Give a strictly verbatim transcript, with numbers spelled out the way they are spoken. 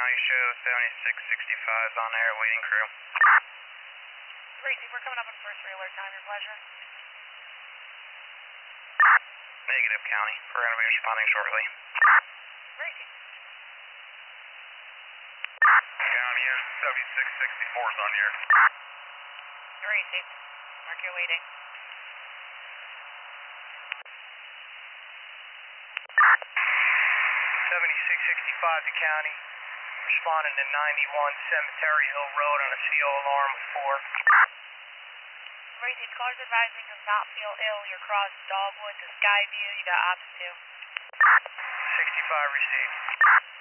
County show seventy-six sixty-five is on air, waiting crew. Gracie, we're coming up on first alert time, your pleasure. Negative, County. We're going to be responding shortly. Gracie. County in seventy-six sixty-four is on air. Gracie, mark your waiting. seventy-six sixty-five to County. Responding to ninety-one Cemetery Hill Road on a C O alarm with four. Gracie, callers advising does not feel ill. You're crossing Dogwood to Skyview. You got ops two. sixty-five received.